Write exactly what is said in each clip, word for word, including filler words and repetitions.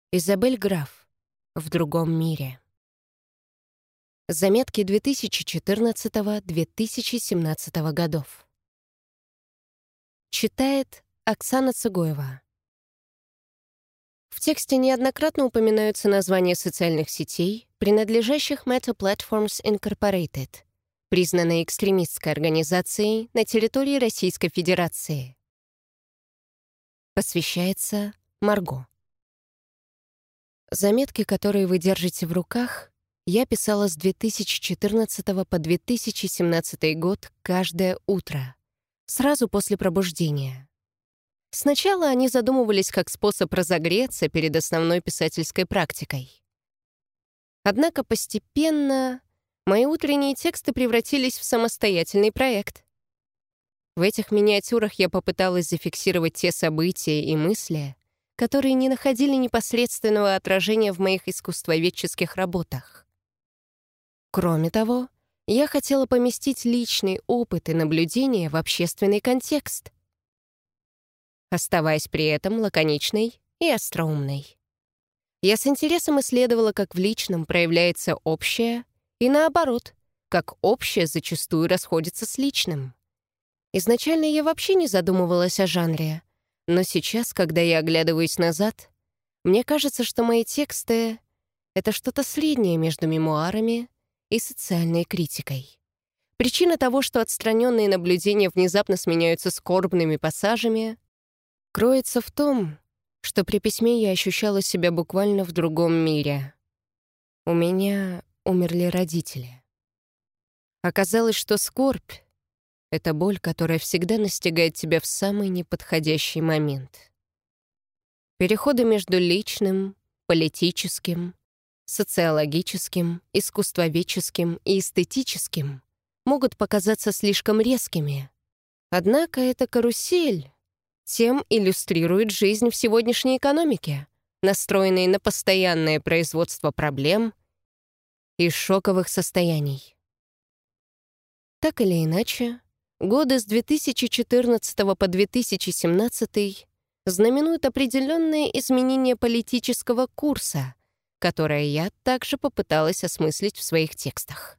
Изабель Граф. В другом мире. Заметки две тысячи четырнадцатого — две тысячи семнадцатого годов. Читает Оксана Цыгоева. В тексте неоднократно упоминаются названия социальных сетей, принадлежащих Meta Platforms Incorporated, признанной экстремистской организацией на территории Российской Федерации. Посвящается Марго. Заметки, которые вы держите в руках, я писала с две тысячи четырнадцатого по две тысячи семнадцатый год каждое утро, сразу после пробуждения. Сначала они задумывались как способ разогреться перед основной писательской практикой. Однако постепенно мои утренние тексты превратились в самостоятельный проект. В этих миниатюрах я попыталась зафиксировать те события и мысли, которые не находили непосредственного отражения в моих искусствоведческих работах. Кроме того, я хотела поместить личный опыт и наблюдения в общественный контекст, оставаясь при этом лаконичной и остроумной. Я с интересом исследовала, как в личном проявляется общее, и наоборот, как общее зачастую расходится с личным. Изначально я вообще не задумывалась о жанре, но сейчас, когда я оглядываюсь назад, мне кажется, что мои тексты — это что-то среднее между мемуарами и социальной критикой. Причина того, что отстраненные наблюдения внезапно сменяются скорбными пассажами, кроется в том, что при письме я ощущала себя буквально в другом мире. У меня умерли родители. Оказалось, что скорбь — это боль, которая всегда настигает тебя в самый неподходящий момент. Переходы между личным, политическим, социологическим, искусствоведческим и эстетическим могут показаться слишком резкими. Однако эта карусель тем иллюстрирует жизнь в сегодняшней экономике, настроенной на постоянное производство проблем и шоковых состояний. Так или иначе, годы с две тысячи четырнадцатого по две тысячи семнадцатый знаменуют определенные изменения политического курса, которое я также попыталась осмыслить в своих текстах.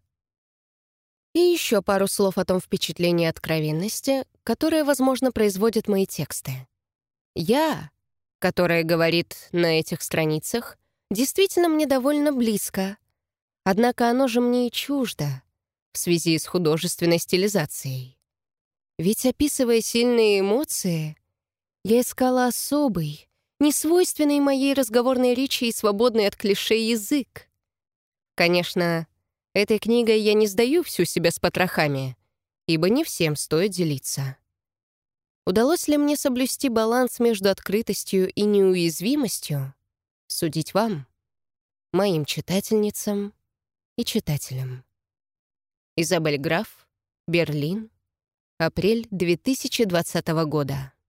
И еще пару слов о том впечатлении откровенности, которое, возможно, производят мои тексты. Я, которая говорит на этих страницах, действительно мне довольно близко, однако оно же мне и чуждо в связи с художественной стилизацией. Ведь, описывая сильные эмоции, я искала особый, несвойственный моей разговорной речи и свободный от клише язык. Конечно, этой книгой я не сдаю всю себя с потрохами, ибо не всем стоит делиться. Удалось ли мне соблюсти баланс между открытостью и неуязвимостью, судить вам, моим читательницам и читателям. Изабель Граф, Берлин, апрель две тысячи двадцатого года.